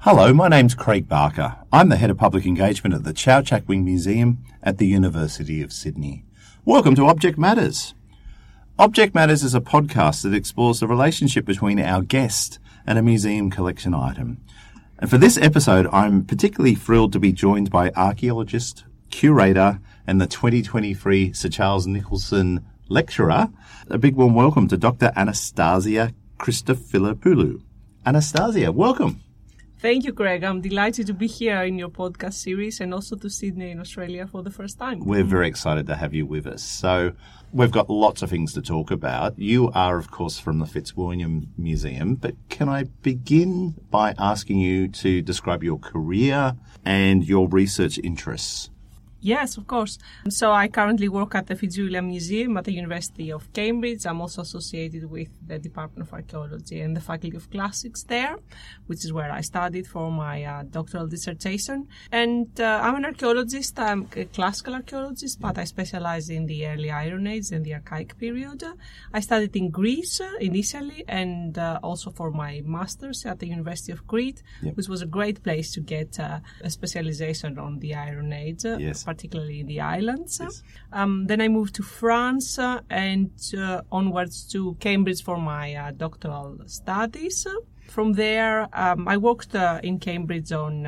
Hello, my name's Craig Barker. I'm the Head of Public Engagement at the Chow Chak Wing Museum at the University of Sydney. Welcome to Object Matters. Object Matters is a podcast that explores the relationship between our guest and a museum collection item. And for this episode, I'm particularly thrilled to be joined by archaeologist, curator, and the 2023 Sir Charles Nicholson lecturer. A big warm welcome to Dr. Anastasia Christofilopoulou. Anastasia, welcome. Thank you, Greg. I'm delighted to be here in your podcast series and also to Sydney in Australia for the first time. We're very excited to have you with us. So we've got lots of things to talk about. You are, of course, from the Fitzwilliam Museum, but can I begin by asking you to describe your career and your research interests? Yes, of course. So I currently work at the Fitzwilliam Museum at the University of Cambridge. I'm also associated with the Department of Archaeology and the Faculty of Classics there, which is where I studied for my doctoral dissertation. And I'm an archaeologist. I'm a classical archaeologist, but I specialize in the early Iron Age and the Archaic period. I studied in Greece initially and also for my master's at the University of Crete, which was a great place to get a specialization on the Iron Age. Yes. Particularly in the islands. Yes. Then I moved to France and onwards to Cambridge for my doctoral studies. From there, I worked in Cambridge on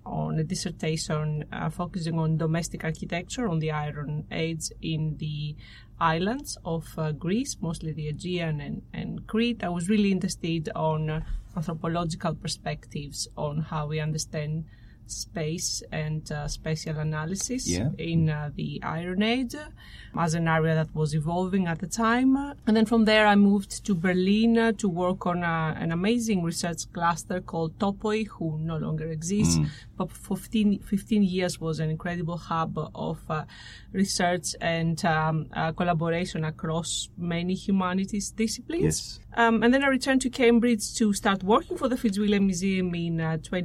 a dissertation focusing on domestic architecture on the Iron Age in the islands of Greece, mostly the Aegean and Crete. I was really interested on anthropological perspectives on how we understand space and spatial analysis in the Iron Age as an area that was evolving at the time. And then from there I moved to Berlin to work on an amazing research cluster called Topoi, who no longer exists, but for 15 years was an incredible hub of research and collaboration across many humanities disciplines. Yes. And then I returned to Cambridge to start working for the Fitzwilliam Museum in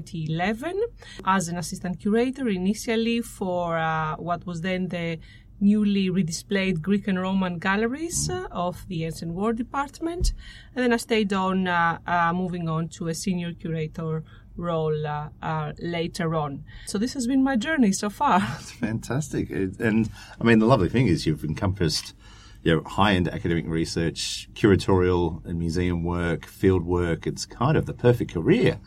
2011 as an assistant curator initially for what was then the newly redisplayed Greek and Roman galleries of the Ancient War Department. And then I stayed on, moving on to a senior curator role later on. So this has been my journey so far. That's fantastic. And I mean, the lovely thing is you've encompassed high-end academic research, curatorial and museum work, field work. It's kind of the perfect career.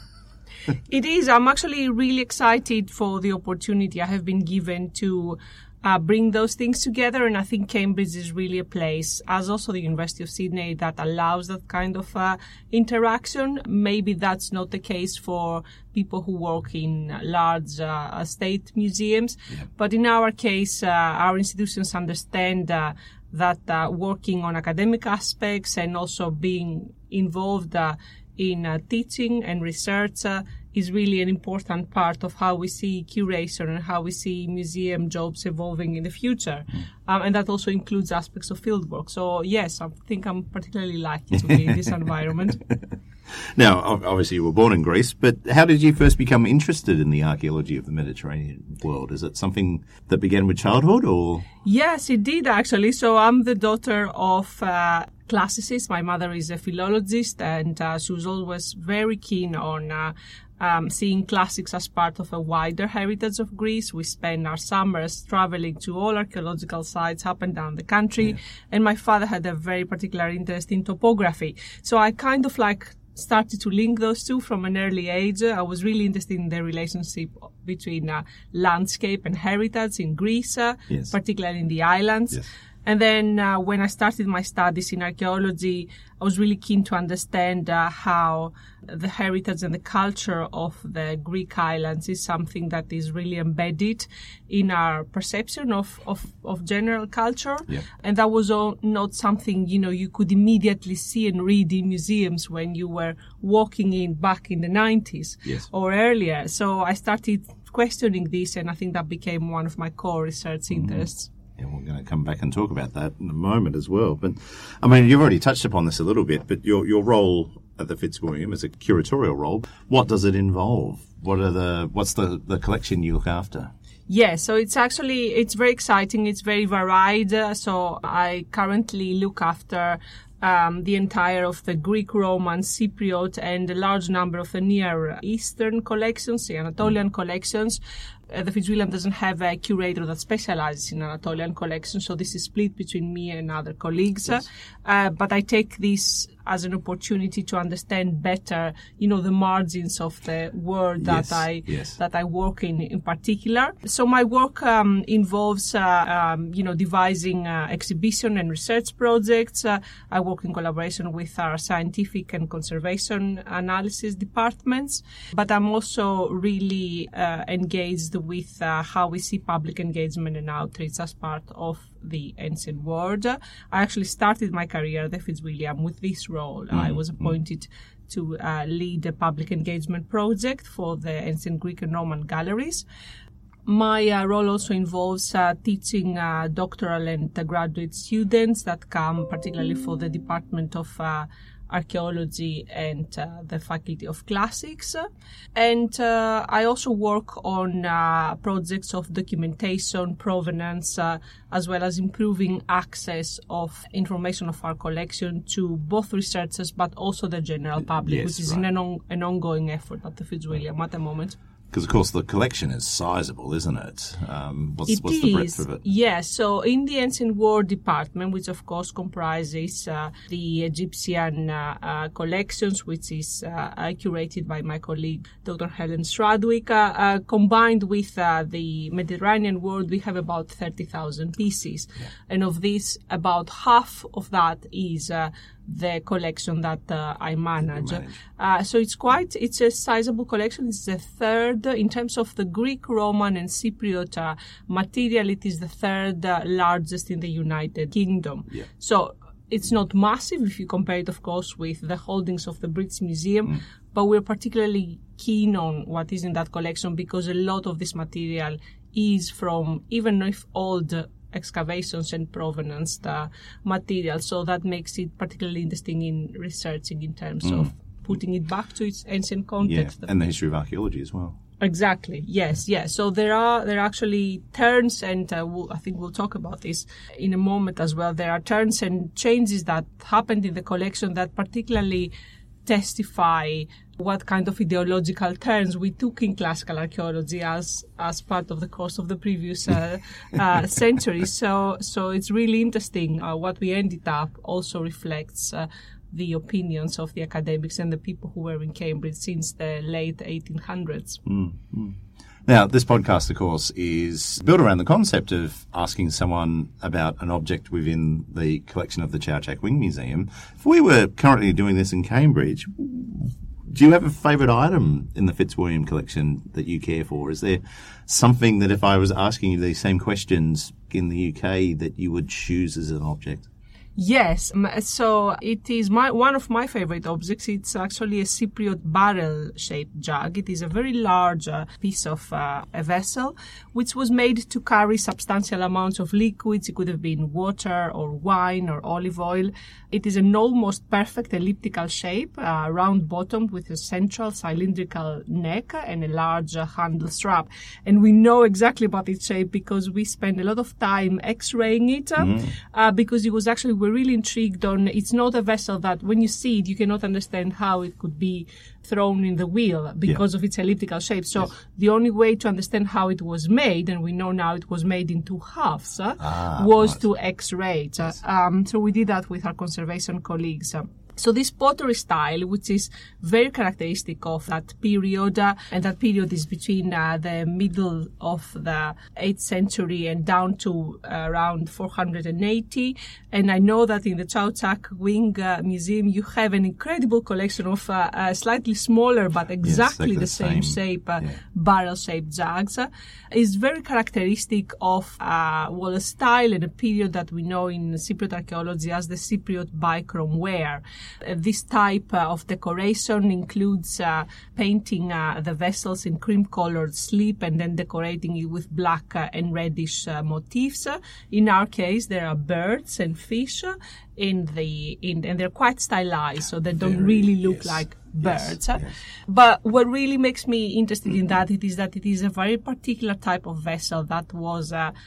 It is. I'm actually really excited for the opportunity I have been given to bring those things together. And I think Cambridge is really a place, as also the University of Sydney, that allows that kind of interaction. Maybe that's not the case for people who work in large state museums. Yeah. But in our case, our institutions understand that working on academic aspects and also being involved in teaching and research is really an important part of how we see curation and how we see museum jobs evolving in the future. And that also includes aspects of fieldwork. So yes, I think I'm particularly lucky to be in this environment. Now, obviously you were born in Greece, but how did you first become interested in the archaeology of the Mediterranean world? Is it something that began with childhood or? Yes, it did actually. So I'm the daughter of classicists. My mother is a philologist and she was always very keen on seeing classics as part of a wider heritage of Greece. We spent our summers traveling to all archaeological sites up and down the country. Yeah. And my father had a very particular interest in topography. So I kind of started to link those two from an early age. I was really interested in the relationship between landscape and heritage in Greece, particularly in the islands. Yes. And then when I started my studies in archaeology, I was really keen to understand how the heritage and the culture of the Greek islands is something that is really embedded in our perception of general culture. Yeah. And that was not something, you could immediately see and read in museums when you were walking in back in the 90s or earlier. So I started questioning this, and I think that became one of my core research interests. Yeah, we're going to come back and talk about that in a moment as well. But, I mean, you've already touched upon this a little bit, but your role at the Fitzwilliam is a curatorial role. What does it involve? What's the collection you look after? Yeah, so it's very exciting. It's very varied. So I currently look after the entire of the Greek, Roman, Cypriot, and a large number of the Near Eastern collections, the Anatolian collections. The Fitzwilliam doesn't have a curator that specializes in Anatolian collections, so this is split between me and other colleagues. Yes. But I take this as an opportunity to understand better, the margins of the world that I work in particular. So my work involves, devising exhibition and research projects. I work in collaboration with our scientific and conservation analysis departments, but I'm also really engaged with how we see public engagement and outreach as part of the ancient world. I actually started my career at the Fitzwilliam with this role. I was appointed to lead a public engagement project for the ancient Greek and Roman galleries. My role also involves teaching doctoral and graduate students that come particularly for the Department of Archaeology and the Faculty of Classics. And I also work on projects of documentation, provenance, as well as improving access of information of our collection to both researchers but also the general public, which is an ongoing effort at the Fitzwilliam at the moment. Because, of course, the collection is sizable, isn't it? What's the breadth of it? Yes. So in the Ancient World Department, which, of course, comprises the Egyptian collections, which is curated by my colleague, Dr. Helen Stradwick, combined with the Mediterranean world, we have about 30,000 pieces. Yeah. And of this, about half of that is the collection that I manage. So it's a sizable collection. It's the third in terms of the Greek, Roman, and Cypriot material. It is the third largest in the United Kingdom. Yeah. So it's not massive if you compare it, of course, with the holdings of the British Museum, but we're particularly keen on what is in that collection because a lot of this material is from, even if old excavations and provenance material. So that makes it particularly interesting in researching in terms of putting it back to its ancient context. Yeah, and the history of archaeology as well. Exactly. Yes. So there are actually turns, and I think we'll talk about this in a moment as well. There are turns and changes that happened in the collection that particularly testify what kind of ideological turns we took in classical archaeology as part of the course of the previous century. So it's really interesting. What we ended up also reflects the opinions of the academics and the people who were in Cambridge since the late 1800s. Now, this podcast, of course, is built around the concept of asking someone about an object within the collection of the Chau Chac Wing Museum. If we were currently doing this in Cambridge, do you have a favourite item in the Fitzwilliam collection that you care for? Is there something that if I was asking you these same questions in the UK that you would choose as an object? Yes, so it is one of my favorite objects. It's actually a Cypriot barrel-shaped jug. It is a very large piece of a vessel, which was made to carry substantial amounts of liquids. It could have been water or wine or olive oil. It is an almost perfect elliptical shape, round-bottomed with a central cylindrical neck and a large handle strap. And we know exactly about its shape because we spent a lot of time x-raying it because it was actually, we're really intrigued on, it's not a vessel that when you see it, you cannot understand how it could be thrown in the wheel because of its elliptical shape. So the only way to understand how it was made, and we know now it was made in two halves, was to x-ray it. So we did that with our conservation colleagues. So this pottery style, which is very characteristic of that period, and that period is between the middle of the 8th century and down to around 480. And I know that in the Chau Chac Wing Museum, you have an incredible collection of slightly smaller but exactly the same shape, barrel-shaped jugs. It's very characteristic of a style and a period that we know in Cypriot archaeology as the Cypriot bichrome ware. This type of decoration includes painting the vessels in cream-colored slip and then decorating it with black and reddish motifs. In our case, there are birds and fish and they're quite stylized, so they don't really look like birds. Yes. But what really makes me interested in that it is a very particular type of vessel that was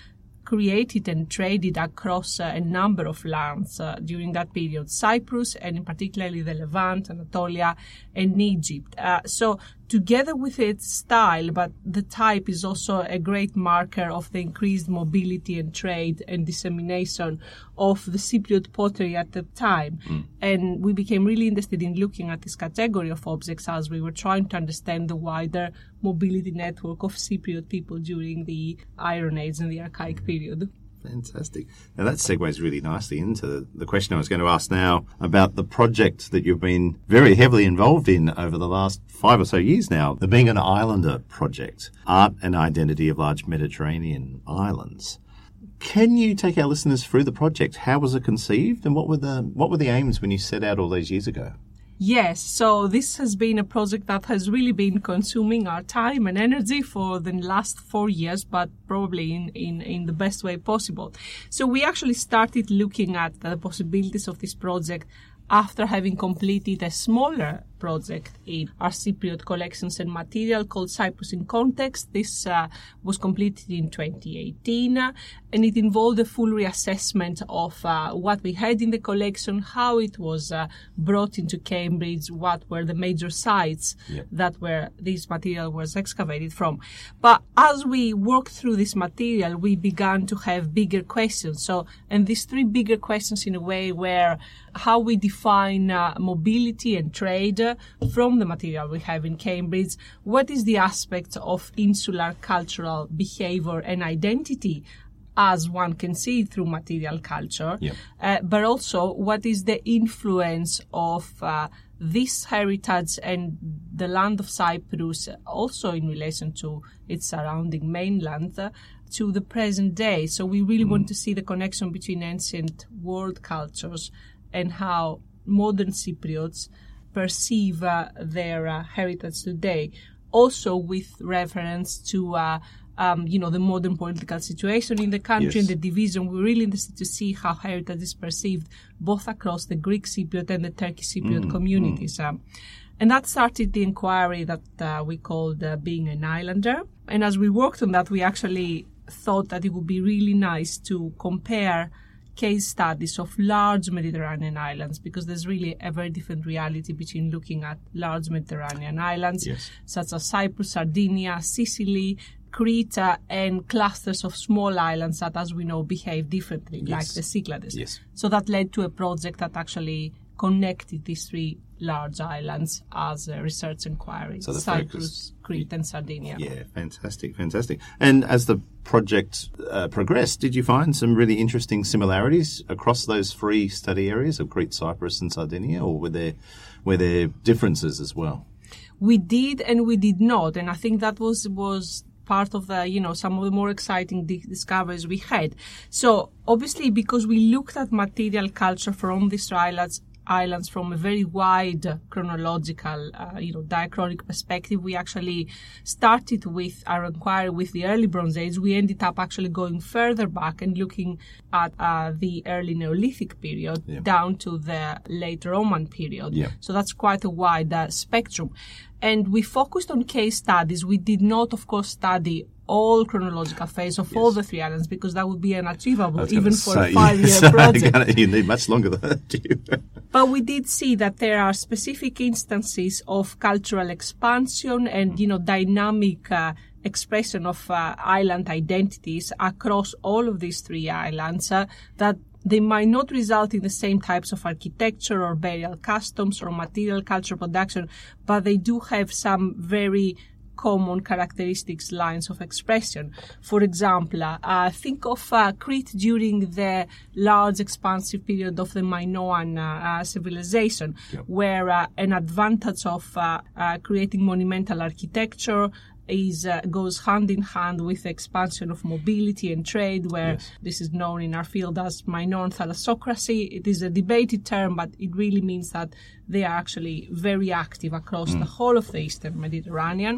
created and traded across a number of lands during that period, Cyprus and in particularly the Levant, Anatolia and Egypt. So together with its style, but the type is also a great marker of the increased mobility and trade and dissemination of the Cypriot pottery at the time. And we became really interested in looking at this category of objects as we were trying to understand the wider mobility network of Cypriot people during the Iron Age and the Archaic period. Fantastic. Now that segues really nicely into the question I was going to ask now about the project that you've been very heavily involved in over the last 5 or so years now, the Being an Islander project, Art and Identity of Large Mediterranean Islands. Can you take our listeners through the project? How was it conceived and what were the aims when you set out all those years ago? Yes, so this has been a project that has really been consuming our time and energy for the last 4 years, but probably in the best way possible. So we actually started looking at the possibilities of this project after having completed a smaller project in our Cypriot collections and material called Cyprus in Context. This was completed in 2018 and it involved a full reassessment of what we had in the collection, how it was brought into Cambridge, what were the major sites that where this material was excavated from. But as we worked through this material, we began to have bigger questions. And these 3 bigger questions in a way were how we define mobility and trade from the material we have in Cambridge. What is the aspect of insular cultural behavior and identity as one can see it through material culture, but also what is the influence of this heritage and the land of Cyprus, also in relation to its surrounding mainland, to the present day. So we really want to see the connection between ancient world cultures and how modern Cypriots perceive their heritage today, also with reference to the modern political situation in the country and the division. We're really interested to see how heritage is perceived both across the Greek Cypriot and the Turkish Cypriot communities. And that started the inquiry that we called Being an Islander. And as we worked on that, we actually thought that it would be really nice to compare case studies of large Mediterranean islands, because there's really a very different reality between looking at large Mediterranean islands such as Cyprus, Sardinia, Sicily, Crete, and clusters of small islands that, as we know, behave differently, like the Cyclades. So that led to a project that actually connected these 3 large islands as a research inquiry, so Cyprus, Crete and Sardinia. Yeah, fantastic. And as the project progressed, did you find some really interesting similarities across those 3 study areas of Crete, Cyprus and Sardinia, or were there differences as well? We did and we did not, and I think that was part of the, some of the more exciting discoveries we had. So obviously, because we looked at material culture from these islands from a very wide chronological, diachronic perspective, we actually started with our inquiry with the early Bronze Age. We ended up actually going further back and looking at the early Neolithic period down to the late Roman period. So that's quite a wide spectrum. And we focused on case studies. We did not, of course, study all chronological phase of all the 3 islands, because that would be unachievable even for a 5-year project. You need much longer than that. But we did see that there are specific instances of cultural expansion and, dynamic expression of island identities across all of these 3 islands that they might not result in the same types of architecture or burial customs or material culture production, but they do have some very common characteristics, lines of expression. For example, think of Crete during the large expansive period of the Minoan civilization, where an advantage of creating monumental architecture goes hand in hand with the expansion of mobility and trade, where this is known in our field as Minoan thalassocracy. It is a debated term, but it really means that they are actually very active across the whole of the Eastern Mediterranean.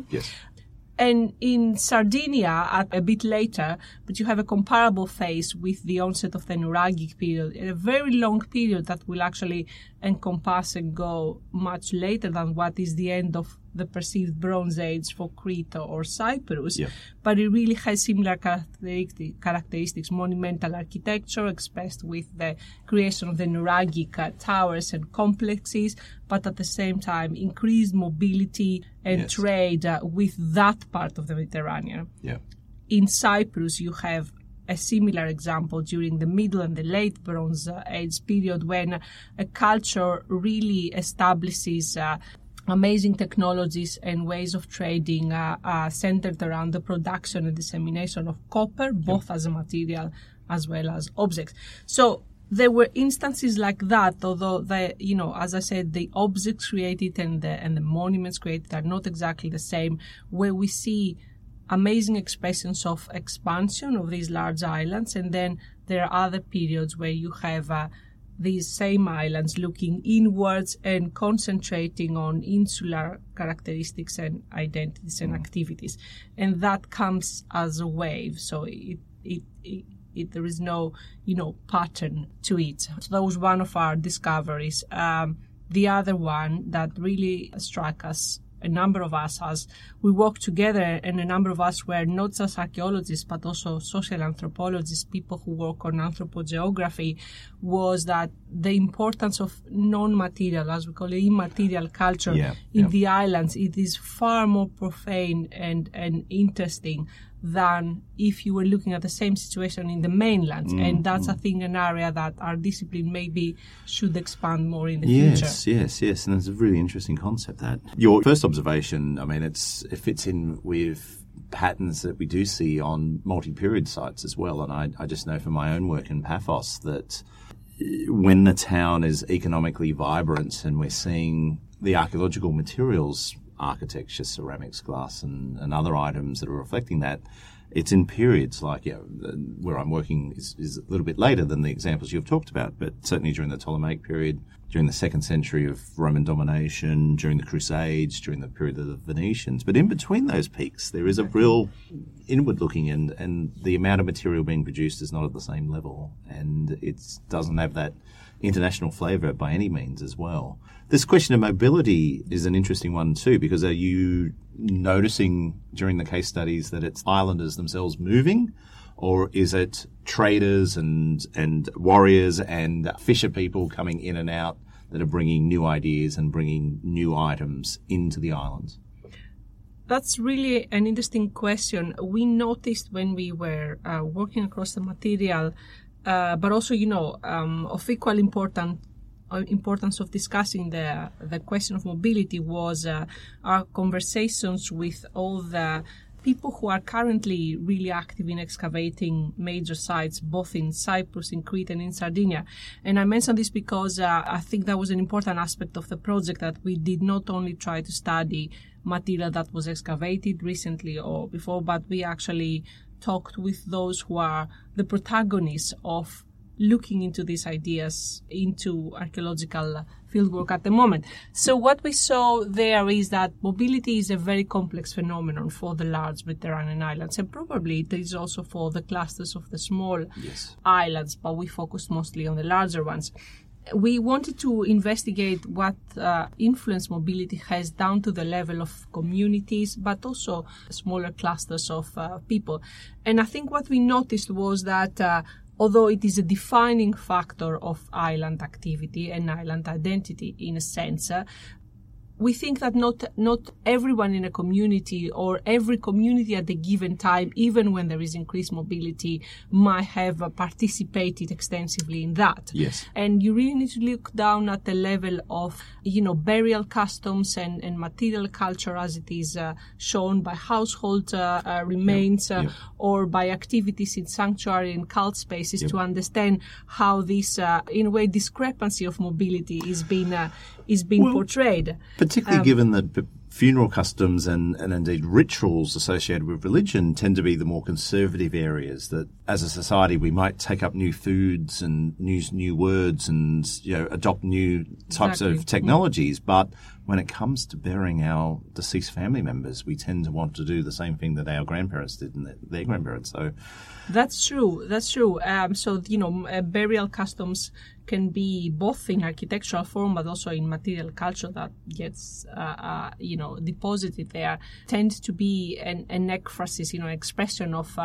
And in Sardinia, a bit later, but you have a comparable phase with the onset of the Nuragic period, a very long period that will actually encompass and go much later than what is the end of the perceived Bronze Age for Crete or Cyprus. Yeah. But it really has similar characteristics, monumental architecture expressed with the creation of the Nuragic towers and complexes, but at the same time increased mobility and trade with that part of the Mediterranean. Yeah. In Cyprus, you have a similar example during the Middle and the Late Bronze Age period, when a culture really establishes amazing technologies and ways of trading centered around the production and dissemination of copper, both as a material as well as objects. So there were instances like that, although as I said, the objects created and the monuments created are not exactly the same, where we see amazing expressions of expansion of these large islands, and then there are other periods where you have these same islands looking inwards and concentrating on insular characteristics and identities and activities, and that comes as a wave. So there is no pattern to it. So that was one of our discoveries. The other one that really struck us, a number of us, as we worked together, and a number of us were not just archaeologists but also social anthropologists, people who work on anthropogeography, was that the importance of non-material, as we call it, immaterial culture in the islands, it is far more profane and interesting than if you were looking at the same situation in the mainland. And that's, I think, an area that our discipline maybe should expand more in the future. Yes. And it's a really interesting concept, that. Your first observation, I mean, it fits in with patterns that we do see on multi-period sites as well. And I just know from my own work in Paphos that when the town is economically vibrant and we're seeing the archaeological materials, architecture, ceramics, glass, and other items that are reflecting that, it's in periods like where I'm working is a little bit later than the examples you've talked about, but certainly during the Ptolemaic period, during the 2nd century of Roman domination, during the Crusades, during the period of the Venetians. But in between those peaks, there is a real inward looking, and the amount of material being produced is not at the same level, and it doesn't have that international flavour by any means as well. This question of mobility is an interesting one too, because are you noticing during the case studies that it's islanders themselves moving, or is it traders and warriors and fisher people coming in and out that are bringing new ideas and bringing new items into the islands? That's really an interesting question. We noticed when we were working across the material, but also, of equal importance of discussing the question of mobility was our conversations with all the people who are currently really active in excavating major sites, both in Cyprus, in Crete, and in Sardinia. And I mention this because I think that was an important aspect of the project, that we did not only try to study material that was excavated recently or before, but we actually talked with those who are the protagonists of looking into these ideas, into archaeological fieldwork at the moment. So what we saw there is that mobility is a very complex phenomenon for the large Mediterranean islands, and probably it is also for the clusters of the small islands, but we focused mostly on the larger ones. We wanted to investigate what influence mobility has down to the level of communities, but also smaller clusters of people. And I think what we noticed was that although it is a defining factor of island activity and island identity in a sense, we think that not everyone in a community, or every community at a given time, even when there is increased mobility, might have participated extensively in that. Yes. And you really need to look down at the level of, burial customs and material culture as it is shown by household remains or by activities in sanctuary and cult spaces to understand how this, in a way, discrepancy of mobility is being portrayed. Particularly given that funeral customs and indeed rituals associated with religion tend to be the more conservative areas, that as a society we might take up new foods and use new words and adopt new types of technologies, but when it comes to burying our deceased family members, we tend to want to do the same thing that our grandparents did and their grandparents. So that's true. Burial customs can be both in architectural form but also in material culture that gets deposited there, tends to be an ekphrasis, expression of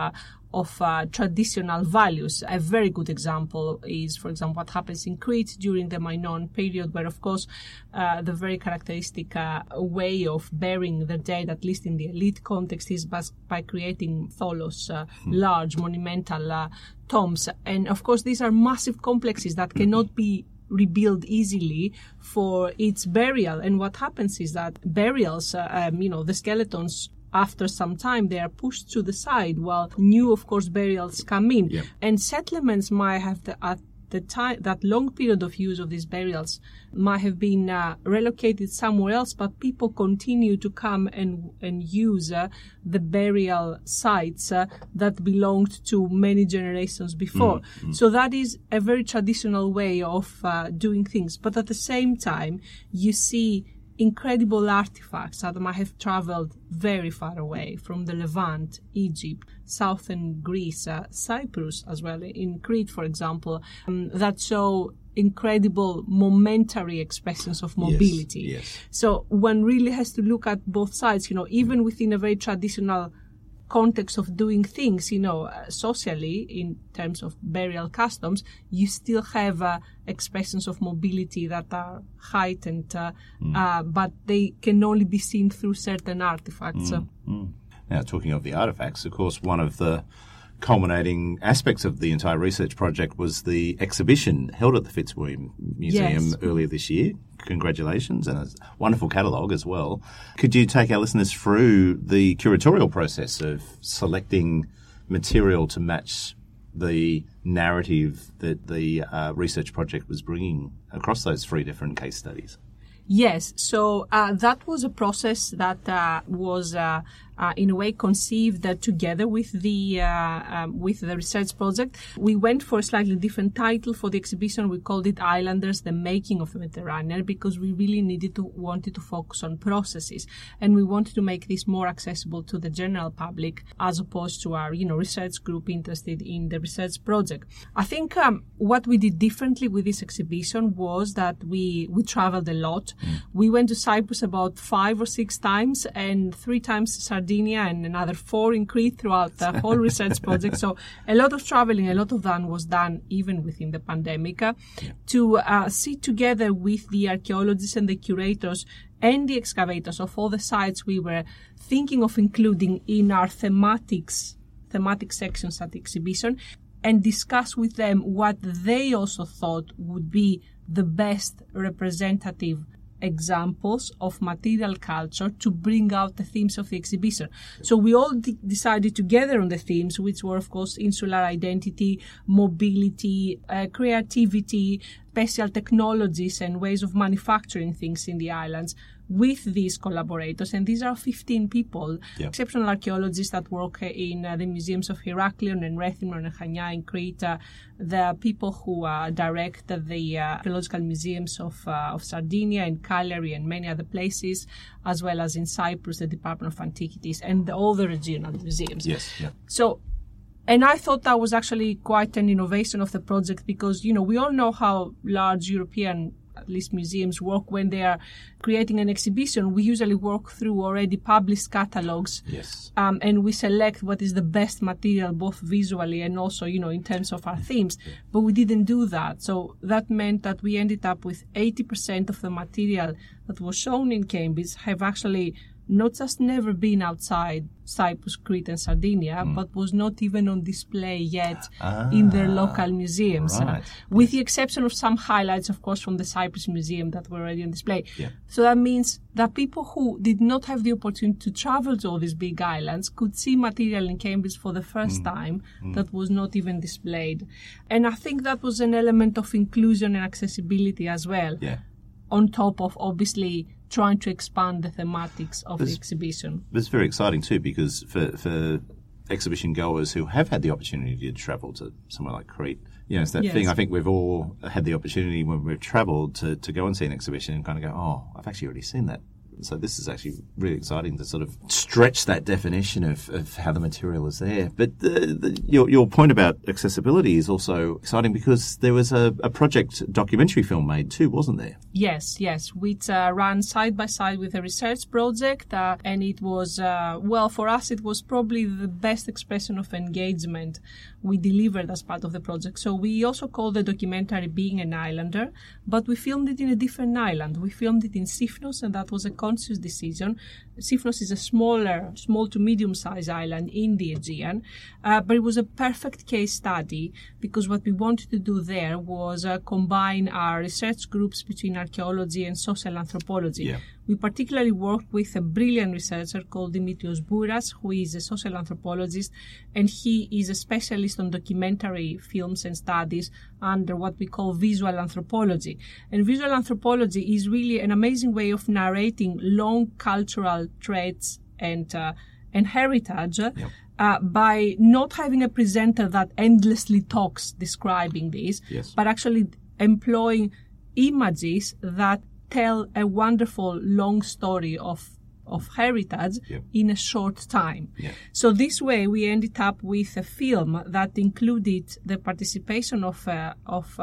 traditional values. A very good example is, for example, what happens in Crete during the Minoan period, where, of course, the very characteristic way of burying the dead, at least in the elite context, is by creating tholos, large monumental tombs. And, of course, these are massive complexes that cannot be rebuilt easily for its burial. And what happens is that burials, the skeletons, after some time, they are pushed to the side while new, of course, burials come in. Yep. And settlements might have, at the time, that long period of use of these burials might have been relocated somewhere else, but people continue to come and use the burial sites that belonged to many generations before. Mm-hmm. So that is a very traditional way of doing things. But at the same time, you see incredible artifacts that might have traveled very far away from the Levant, Egypt, southern Greece, Cyprus as well, in Crete, for example, that show incredible momentary expressions of mobility. Yes. So one really has to look at both sides, even within a very traditional context of doing things, socially, in terms of burial customs, you still have expressions of mobility that are heightened, but they can only be seen through certain artifacts. Now, talking of the artifacts, of course, one of the culminating aspects of the entire research project was the exhibition held at the Fitzwilliam Museum earlier this year. Congratulations, and a wonderful catalogue as well. Could you take our listeners through the curatorial process of selecting material to match the narrative that the research project was bringing across those 3 different case studies? Yes, so that was a process that was in a way conceived together with the research project. We went for a slightly different title for the exhibition. We called it Islanders, the Making of the Mediterranean, because we really wanted to focus on processes, and we wanted to make this more accessible to the general public as opposed to our research group interested in the research project. I think what we did differently with this exhibition was that we traveled a lot. We went to Cyprus about 5 or 6 times, and 3 times Sardinia, and another 4 in Crete throughout the whole research project. So a lot of traveling, a lot of that was done even within the pandemic, to sit together with the archaeologists and the curators and the excavators of all the sites we were thinking of including in our thematic sections at the exhibition, and discuss with them what they also thought would be the best representative examples of material culture to bring out the themes of the exhibition. So we all decided together on the themes, which were, of course, insular identity, mobility, creativity, special technologies and ways of manufacturing things in the islands, with these collaborators. And these are 15 people, exceptional archaeologists that work in the museums of Heraklion and Rethymnon and Chania in Crete, the people who direct the archaeological museums of Sardinia and Cagliari and many other places, as well as in Cyprus, the Department of Antiquities, and all the regional museums. And I thought that was actually quite an innovation of the project, because, we all know how large European, at least museums, work when they are creating an exhibition. We usually work through already published catalogs, and we select what is the best material, both visually and also, in terms of our themes. But we didn't do that. So that meant that we ended up with 80% of the material that was shown in Cambridge have actually not just never been outside Cyprus, Crete and Sardinia, but was not even on display yet in their local museums, with the exception of some highlights, of course, from the Cyprus Museum that were already on display. So that means that people who did not have the opportunity to travel to all these big islands could see material in Cambridge for the first time that was not even displayed. And I think that was an element of inclusion and accessibility as well, on top of, obviously, trying to expand the thematics of the exhibition. It's very exciting too, because for exhibition goers who have had the opportunity to travel to somewhere like Crete, it's that thing. I think we've all had the opportunity when we've travelled to go and see an exhibition and kind of go, oh, I've actually already seen that. So this is actually really exciting to sort of stretch that definition of how the material is there. But your point about accessibility is also exciting, because there was a project documentary film made too, wasn't there? Yes, which ran side by side with a research project, and it was, for us, it was probably the best expression of engagement we delivered as part of the project. So we also called the documentary Being an Islander, but we filmed it in a different island. We filmed it in Sifnos, and that was a conscious decision. Sifnos is a small to medium-sized island in the Aegean, but it was a perfect case study, because what we wanted to do there was combine our research groups between archaeology and social anthropology. Yeah. We particularly worked with a brilliant researcher called Dimitrios Bouras, who is a social anthropologist, and he is a specialist on documentary films and studies under what we call visual anthropology. And visual anthropology is really an amazing way of narrating long cultural traits and heritage. Yep. By not having a presenter that endlessly talks describing this, but actually employing images that tell a wonderful long story of heritage in a short time. Yeah. So this way we ended up with a film that included the participation of a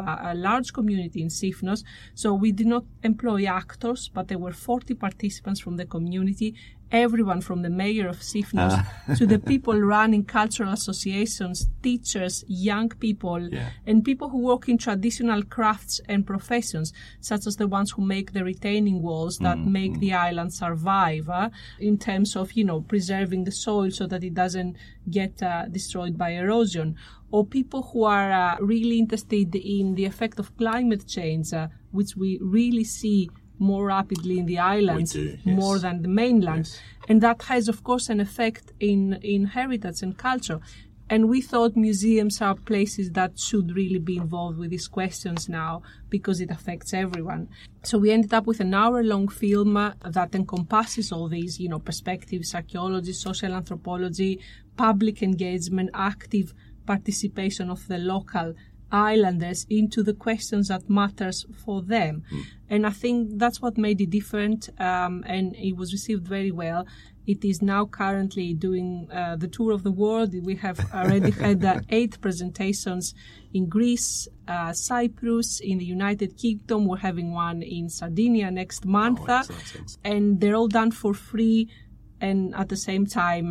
large community in Sifnos. So we did not employ actors, but there were 40 participants from the community, everyone from the mayor of Sifnos to the people running cultural associations, teachers, young people, and people who work in traditional crafts and professions, such as the ones who make the retaining walls that make the island survive in terms of, preserving the soil so that it doesn't get destroyed by erosion. Or people who are really interested in the effect of climate change, which we really see more rapidly in the islands, more than the mainland. Yes. And that has, of course, an effect in heritage and culture. And we thought museums are places that should really be involved with these questions now, because it affects everyone. So we ended up with an hour-long film that encompasses all these, perspectives, archaeology, social anthropology, public engagement, active participation of the local islanders into the questions that matters for them. And I think that's what made it different, and it was received very well. It is now currently doing the tour of the world. We have already had 8 presentations in Greece, Cyprus, in the United Kingdom. We're having one in Sardinia next month. Excellent. And they're all done for free. And at the same time,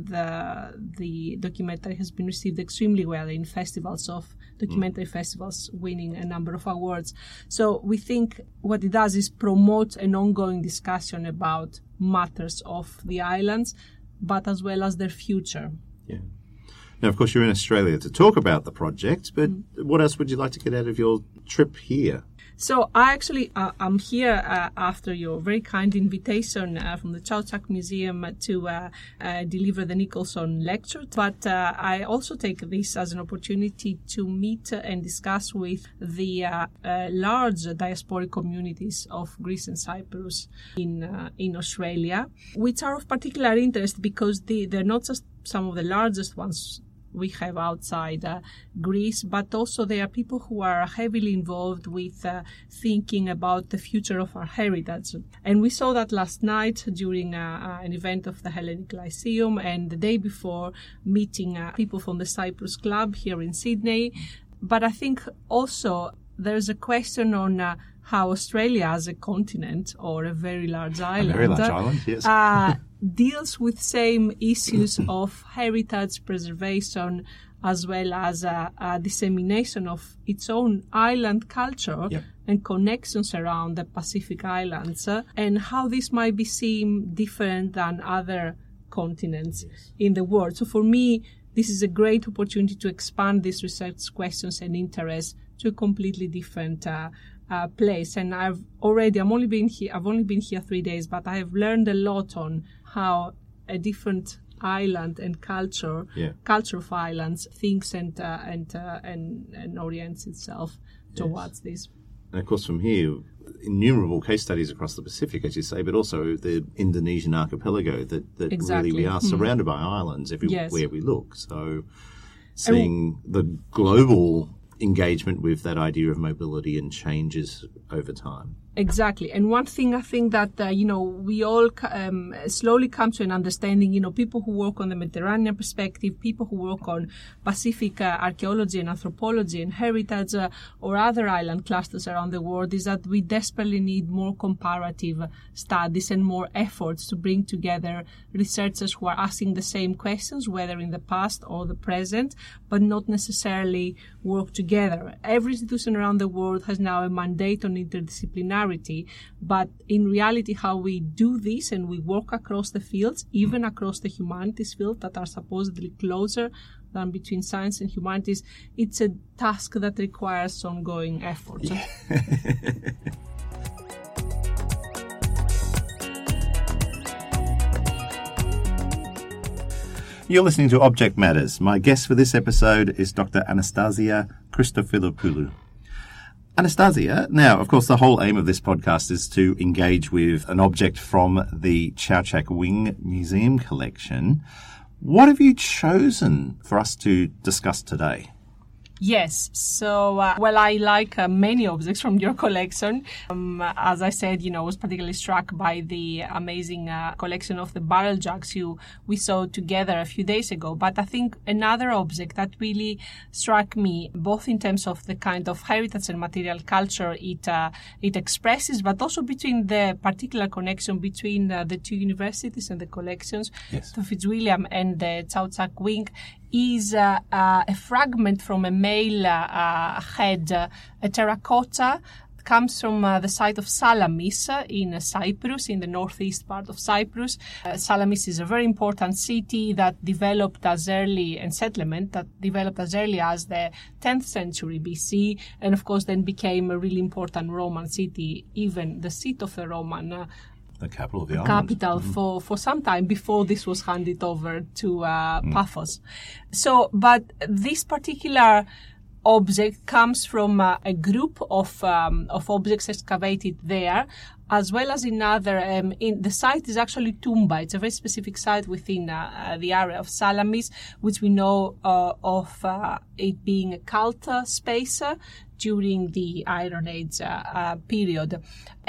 the documentary has been received extremely well in documentary festivals, winning a number of awards. So we think what it does is promote an ongoing discussion about matters of the islands, but as well as their future. Yeah. Now, of course, you're in Australia to talk about the project, but what else would you like to get out of your trip here? So I'm here after your very kind invitation from the Chauchak Museum to deliver the Nicholson lecture. But I also take this as an opportunity to meet and discuss with the large diasporic communities of Greece and Cyprus in Australia, which are of particular interest because they're not just some of the largest ones we have outside Greece, but also there are people who are heavily involved with thinking about the future of our heritage. And we saw that last night during an event of the Hellenic Lyceum, and the day before meeting people from the Cyprus Club here in Sydney. But I think also there's a question on how Australia as a continent or a very large island, yes. Deals with same issues of heritage preservation as well as dissemination of its own island culture and connections around the Pacific Islands, and how this might be seen different than other continents in the world. So for me, this is a great opportunity to expand these research questions and interests to a completely different place. And I've only been here 3 days, but I have learned a lot on how a different island and culture of islands thinks and orients itself towards this. And of course, from here, innumerable case studies across the Pacific, as you say, but also the Indonesian archipelago that Exactly. really we are surrounded by islands everywhere Yes. we look. So seeing the global engagement with that idea of mobility and changes over time. Exactly. And one thing I think that, we all slowly come to an understanding, people who work on the Mediterranean perspective, people who work on Pacific archaeology and anthropology and heritage or other island clusters around the world, is that we desperately need more comparative studies and more efforts to bring together researchers who are asking the same questions, whether in the past or the present, but not necessarily work together. Every institution around the world has now a mandate on interdisciplinarity, but in reality how we do this and we work across the fields, even across the humanities field that are supposedly closer than between science and humanities, it's a task that requires ongoing effort. Yeah. You're listening to Object Matters. My guest for this episode is Dr. Anastasia Christofilopoulou. Anastasia, now, of course, the whole aim of this podcast is to engage with an object from the Chowchak Wing Museum collection. What have you chosen for us to discuss today? Yes. So, I like many objects from your collection. As I said, I was particularly struck by the amazing collection of the barrel jugs we saw together a few days ago. But I think another object that really struck me, both in terms of the kind of heritage and material culture it expresses, but also between the particular connection between the two universities and the collections, Yes. the Fitzwilliam and the Chowchak Wing, is a fragment from a male head, a terracotta, comes from the site of Salamis in Cyprus, in the northeast part of Cyprus. Salamis is a very important city that developed as early, and settlement that developed as early as the 10th century BC, and of course then became a really important Roman city, even the seat of the Roman The capital of the island. capital for some time before this was handed over to Paphos. So, but this particular object comes from a group of objects excavated there, as well as in other. The site is actually Toumba. It's a very specific site within the area of Salamis, which we know of it being a cult space during the Iron Age period,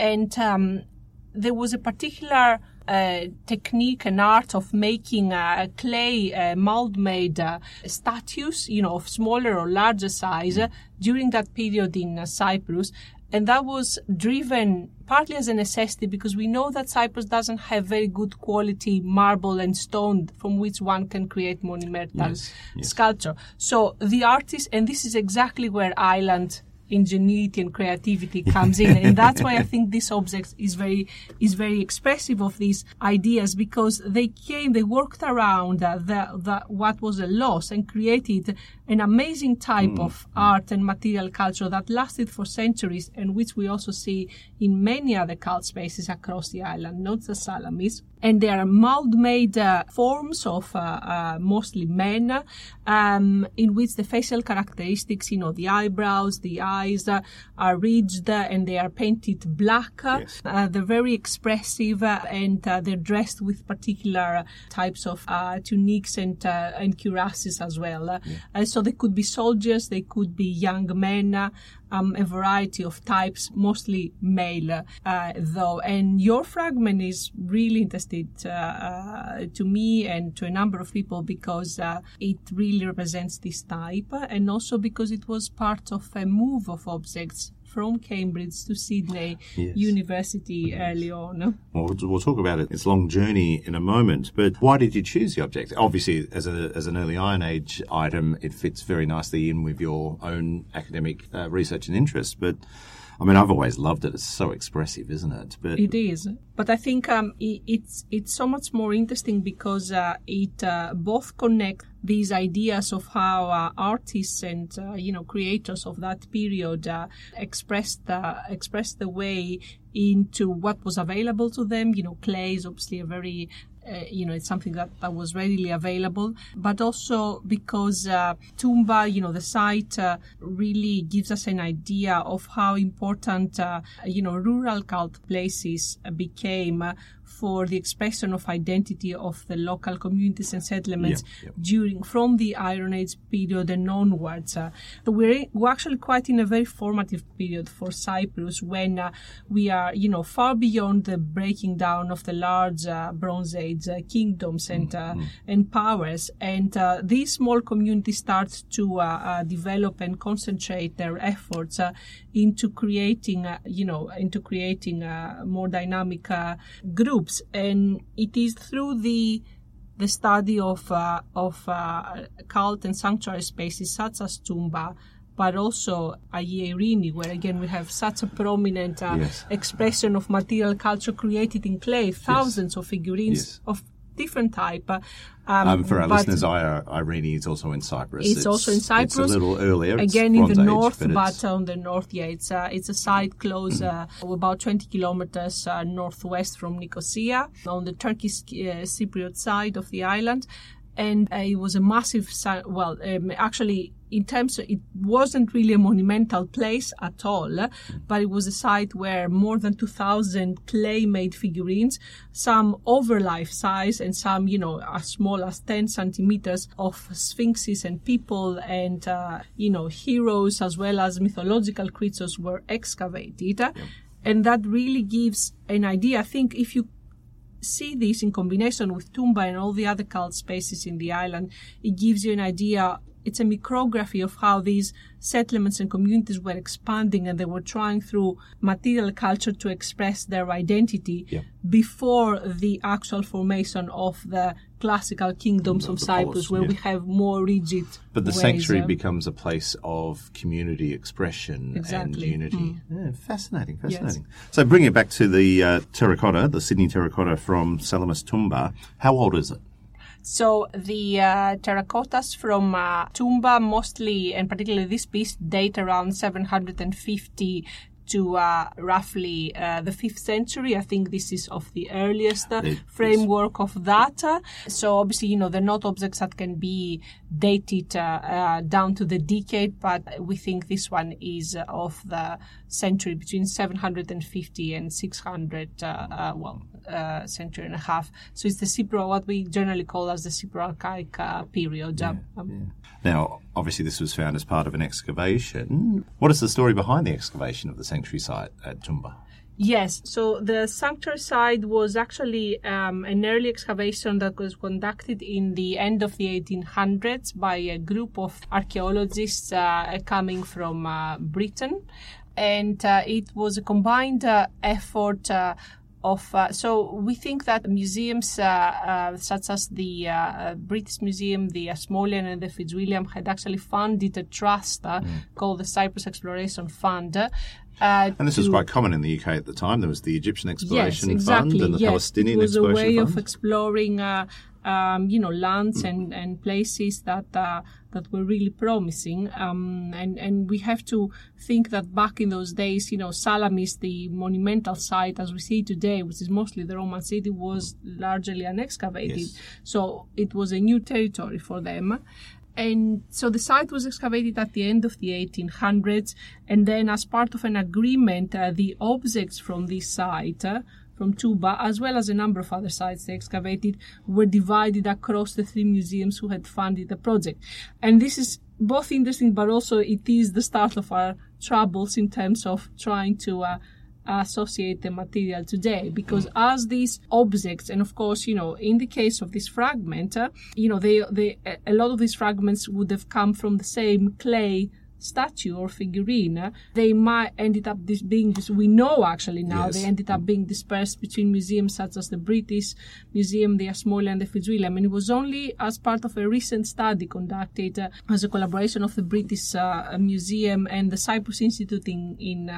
and there was a particular technique and art of making clay mold-made statues, of smaller or larger size during that period in Cyprus. And that was driven partly as a necessity because we know that Cyprus doesn't have very good quality marble and stone from which one can create monumental sculpture. So the artist, and this is exactly where island ingenuity and creativity comes in, and that's why I think this object is very expressive of these ideas, because they worked around what was a loss and created an amazing type of art and material culture that lasted for centuries, and which we also see in many other cult spaces across the island, not the Salamis. And they are mold-made forms of mostly men, in which the facial characteristics, the eyebrows, the eyes are ridged and they are painted black. Yes. They're very expressive and they're dressed with particular types of tunics and cuirasses as well. So they could be soldiers, they could be young men, a variety of types, mostly male, though. And your fragment is really interesting to me and to a number of people because it really represents this type, and also because it was part of a move of objects from Cambridge to Sydney University early on. Well, we'll talk about its long journey in a moment, but why did you choose the object? Obviously, as an early Iron Age item, it fits very nicely in with your own academic research and interest, but I mean, I've always loved it. It's so expressive, isn't it? But it is. But I think it's so much more interesting because it both connects these ideas of how artists and creators of that period expressed the way into what was available to them. Clay is obviously a very it's something that was readily available, but also because Tumba, the site really gives us an idea of how important, rural cult places became for the expression of identity of the local communities and settlements from the Iron Age period and onwards. So we're actually quite in a very formative period for Cyprus when we are, far beyond the breaking down of the large Bronze Age kingdoms and powers. And these small communities start to develop and concentrate their efforts into creating more dynamic groups. And it is through the study of cult and sanctuary spaces such as Tumba, but also Agia Irini, where again we have such a prominent expression of material culture created in clay, thousands of figurines of different type. For our listeners, Irini is also in Cyprus. It's also in Cyprus. It's a little earlier. Again, in the north, but on the north, it's a site close about 20 kilometers northwest from Nicosia, on the Turkish Cypriot side of the island. And it was a massive, actually, in terms of, it wasn't really a monumental place at all, but it was a site where more than 2,000 clay-made figurines, some over life size and some, as small as 10 centimeters of sphinxes and people and, heroes as well as mythological creatures were excavated. Yeah. And that really gives an idea. I think if you see this in combination with Tumba and all the other cult spaces in the island, it gives you an idea. It's a micrography of how these settlements and communities were expanding, and they were trying through material culture to express their identity before the actual formation of the classical kingdoms of Cyprus, where we have more rigid But the sanctuary becomes a place of community expression and unity. Yeah, fascinating. Yes. So bringing it back to the terracotta, the Sydney terracotta from Salamis Tumba, how old is it? So the terracottas from Tumba mostly, and particularly this piece, date around 750 to roughly the 5th century. I think this is of the earliest framework of that. So obviously, they're not objects that can be dated down to the decade, but we think this one is of the century between 750 and 600, century and a half. So it's the what we generally call as the Cypro-Archaic period. Now, obviously this was found as part of an excavation. What is the story behind the excavation of the sanctuary site at Tumba? Yes, so the sanctuary site was actually an early excavation that was conducted in the end of the 1800s by a group of archaeologists coming from Britain. And it was a combined effort so we think that museums such as the British Museum, the Ashmolean and the Fitzwilliam had actually funded a trust called the Cyprus Exploration Fund. And this was quite common in the UK at the time. There was the Egyptian Exploration Fund and the Palestinian Exploration Fund. It was a way of exploring lands and places that were really promising. And we have to think that back in those days, Salamis, the monumental site as we see today, which is mostly the Roman city, was largely unexcavated. Yes. So it was a new territory for them. And so the site was excavated at the end of the 1800s. And then as part of an agreement, the objects from this site, from Tumba, as well as a number of other sites they excavated, were divided across the 3 museums who had funded the project. And this is both interesting, but also it is the start of our troubles in terms of trying to associate the material today, because as these objects, and of course, in the case of this fragment, a lot of these fragments would have come from the same clay statue or figurine. They might ended up we know actually now, they ended up being dispersed between museums such as the British Museum, the Ashmolean and the Fitzwilliam. And it was only as part of a recent study conducted as a collaboration of the British Museum and the Cyprus Institute in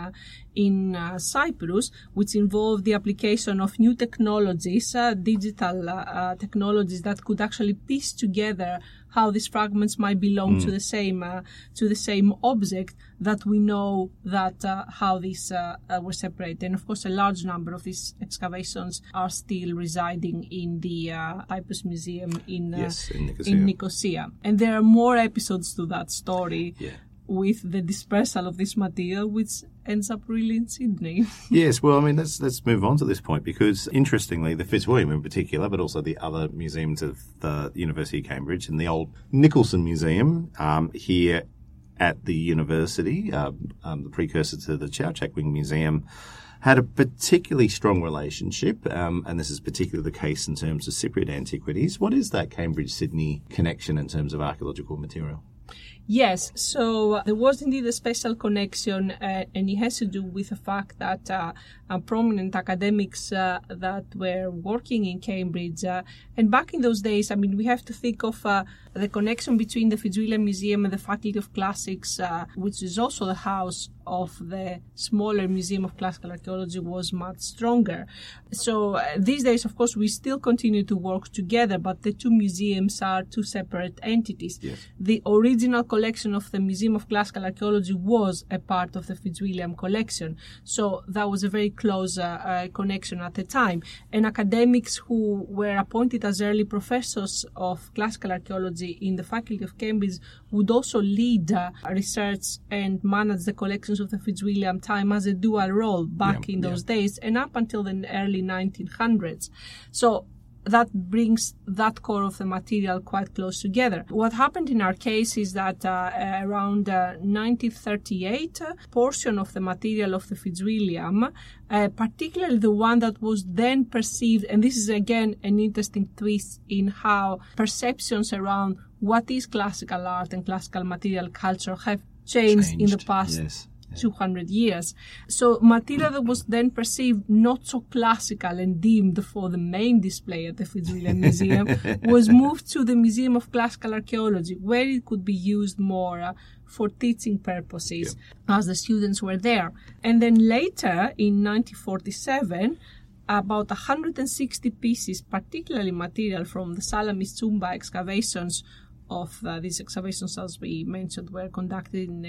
in Cyprus, which involved the application of new technologies, digital technologies that could actually piece together how these fragments might belong to the same object, that we know that how these were separated. And of course, a large number of these excavations are still residing in the Cyprus Museum in Nicosia. And there are more episodes to that story. Yeah. With the dispersal of this material, which ends up really in Sydney. Yes, well, I mean, let's move on to this point, because interestingly, the Fitzwilliam in particular, but also the other museums of the University of Cambridge and the old Nicholson Museum here at the university, the precursor to the Chowchak-Wing Museum, had a particularly strong relationship, and this is particularly the case in terms of Cypriot antiquities. What is that Cambridge-Sydney connection in terms of archaeological material? Yes, so there was indeed a special connection, and it has to do with the fact that prominent academics that were working in Cambridge, and back in those days, I mean, we have to think of the connection between the Fitzwilliam Museum and the Faculty of Classics, which is also the house of the smaller Museum of Classical Archaeology, was much stronger. So these days, of course, we still continue to work together, but the two museums are two separate entities. Yes. The original collection of the Museum of Classical Archaeology was a part of the Fitzwilliam collection. So that was a very close connection at the time. And academics who were appointed as early professors of classical archaeology in the Faculty of Cambridge would also lead research and manage the collections of the Fitzwilliam time as a dual role back in those days and up until the early 1900s. So that brings that core of the material quite close together. What happened in our case is that around 1938, a portion of the material of the Fitzwilliam, particularly the one that was then perceived, and this is again an interesting twist in how perceptions around what is classical art and classical material culture have changed in the past 200 years. So material that was then perceived not so classical and deemed for the main display at the Fitzwilliam Museum was moved to the Museum of Classical Archaeology, where it could be used more for teaching purposes as the students were there. And then later, in 1947, about 160 pieces, particularly material from the Salamis Tsumba excavations of these excavations, as we mentioned, were conducted in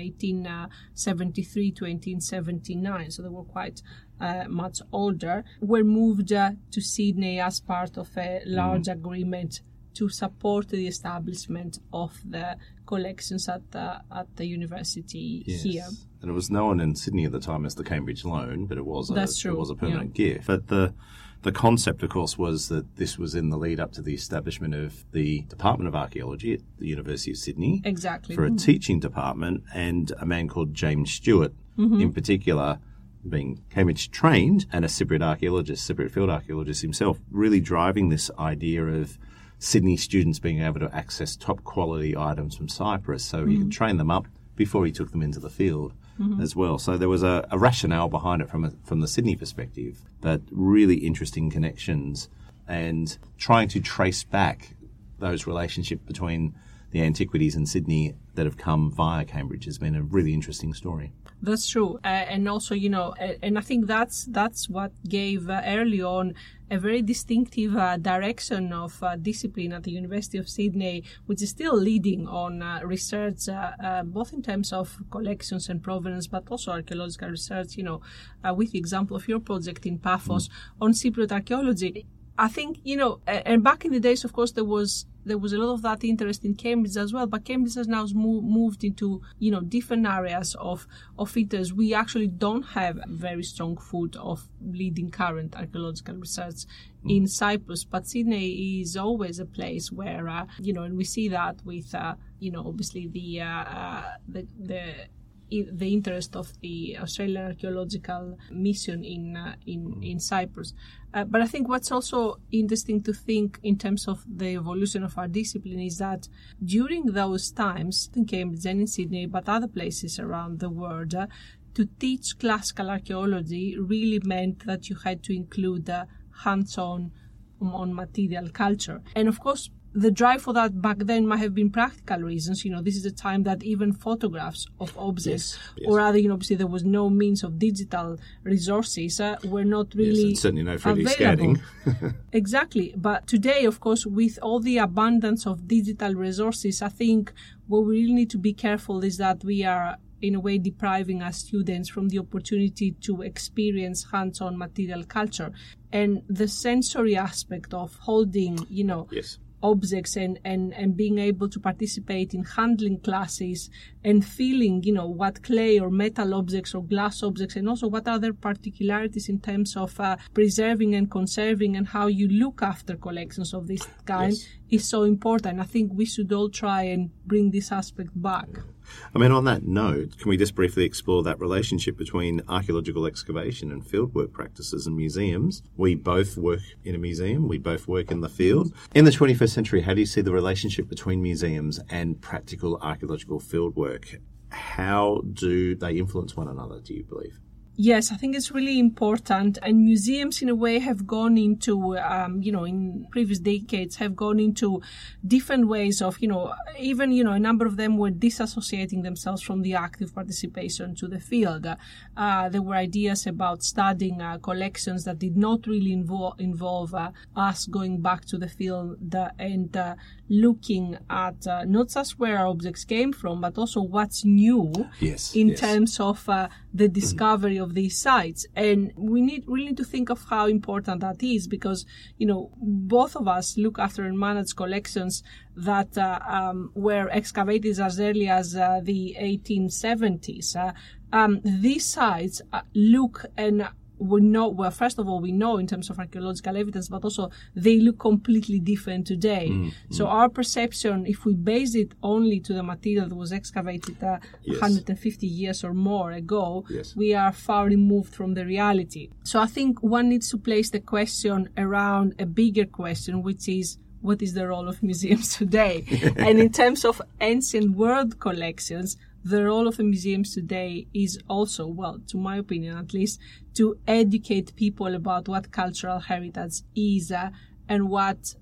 1873 to 1879, so they were quite much older, were moved to Sydney as part of a large agreement to support the establishment of the collections at the university here. And it was known in Sydney at the time as the Cambridge Loan, but it was a permanent gift. But the concept, of course, was that this was in the lead up to the establishment of the Department of Archaeology at the University of Sydney. Exactly. For a teaching department, and a man called James Stewart, in particular, being Cambridge trained and a Cypriot field archaeologist himself, really driving this idea of Sydney students being able to access top quality items from Cyprus, so he could train them up before he took them into the field as well. So there was a rationale behind it from the Sydney perspective, but really interesting connections and trying to trace back those relationships between the antiquities in Sydney that have come via Cambridge has been a really interesting story. That's true. And also, and I think that's what gave early on a very distinctive direction of discipline at the University of Sydney, which is still leading on research, both in terms of collections and provenance, but also archaeological research, with the example of your project in Paphos on Cypriot archaeology. I think, and back in the days, of course, there was a lot of that interest in Cambridge as well, but Cambridge has now moved into, different areas of interest. We actually don't have a very strong foot of leading current archaeological research in Cyprus, but Sydney is always a place where, and we see that with, obviously the interest of the Australian Archaeological Mission in Cyprus. But I think what's also interesting to think in terms of the evolution of our discipline is that during those times, in Cambridge and in Sydney, but other places around the world, to teach classical archaeology really meant that you had to include hands-on on material culture. And of course, the drive for that back then might have been practical reasons. This is a time that even photographs of objects or other, obviously there was no means of digital resources, were not really and certainly no 3D available. scanning. Exactly. But today, of course, with all the abundance of digital resources, I think what we really need to be careful is that we are in a way depriving our students from the opportunity to experience hands-on material culture. And the sensory aspect of holding, objects and being able to participate in handling classes and feeling, what clay or metal objects or glass objects, and also what are their particularities in terms of preserving and conserving and how you look after collections of this kind is so important. I think we should all try and bring this aspect back. On that note, can we just briefly explore that relationship between archaeological excavation and fieldwork practices and museums? We both work in a museum. We both work in the field. In the 21st century, how do you see the relationship between museums and practical archaeological fieldwork? How do they influence one another, do you believe? Yes, I think it's really important, and museums in a way have gone into, in previous decades have gone into different ways of, even, a number of them were disassociating themselves from the active participation to the field. There were ideas about studying collections that did not really involve us going back to the field and looking at not just where our objects came from, but also what's new in terms of the discovery of these sites. And we really need to think of how important that is, because, both of us look after and manage collections that were excavated as early as the 1870s. These sites look and we know, first of all, we know in terms of archaeological evidence, but also they look completely different today. So our perception, if we base it only to the material that was excavated 150 years or more ago, we are far removed from the reality. So I think one needs to place the question around a bigger question, which is, what is the role of museums today? And in terms of ancient world collections, the role of the museums today is also, well, to my opinion at least, to educate people about what cultural heritage is and what's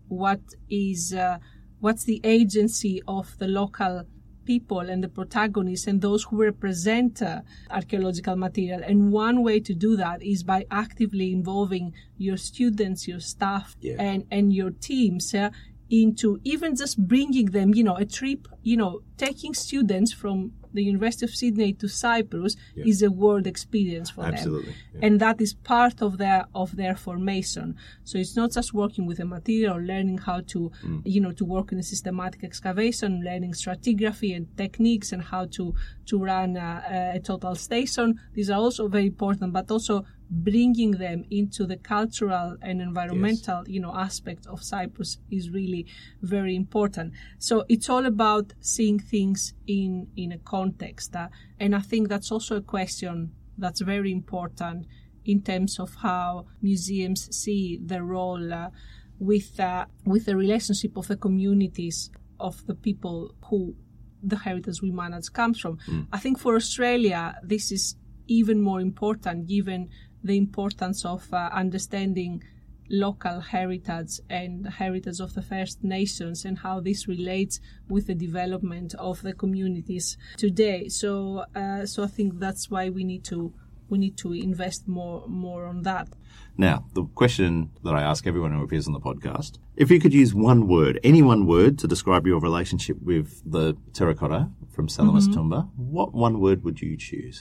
the agency of the local people and the protagonists and those who represent archaeological material. And one way to do that is by actively involving your students, your staff, and your teams into even just bringing them, a trip, taking students from the University of Sydney to Cyprus is a world experience for them. And that is part of their formation. So it's not just working with the material or learning how to, to work in a systematic excavation, learning stratigraphy and techniques and how to run a total station. These are also very important, but also bringing them into the cultural and environmental, aspect of Cyprus is really very important. So it's all about seeing things in a context. And I think that's also a question that's very important in terms of how museums see the role with the relationship of the communities of the people who the heritage we manage comes from. I think for Australia, this is even more important given the importance of understanding local heritage and heritage of the First Nations and how this relates with the development of the communities today. So I think that's why we need to invest more on that. Now, the question that I ask everyone who appears on the podcast, if you could use one word, any one word to describe your relationship with the terracotta from Salamis Tumba, what one word would you choose?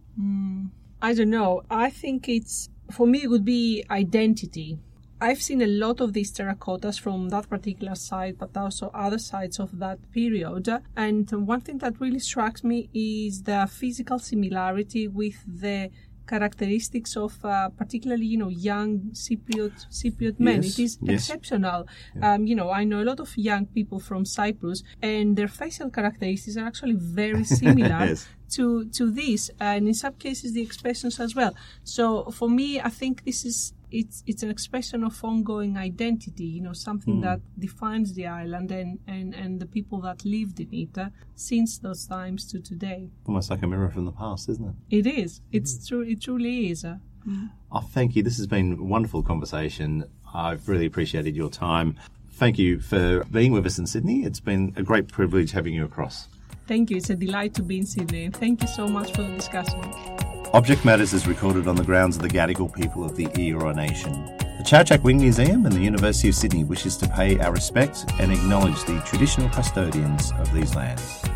I don't know. I think for me, it would be identity. I've seen a lot of these terracottas from that particular site, but also other sites of that period. And one thing that really strikes me is the physical similarity with the characteristics of particularly, young Cypriot men. It is exceptional. I know a lot of young people from Cyprus, and their facial characteristics are actually very similar to this, and in some cases the expressions as well. So for me, I think this is it's an expression of ongoing identity, something that defines the island and the people that lived in it since those times to today. Almost like a mirror from the past, isn't it? It is. It's true. It truly is. Oh, thank you. This has been a wonderful conversation. I've really appreciated your time. thank you for being with us in Sydney. It's been a great privilege having you across. Thank you. It's a delight to be in Sydney. Thank you so much for the discussion. Object Matters is recorded on the grounds of the Gadigal people of the Eora Nation. The Chow Chak Wing Museum and the University of Sydney wishes to pay our respect and acknowledge the traditional custodians of these lands.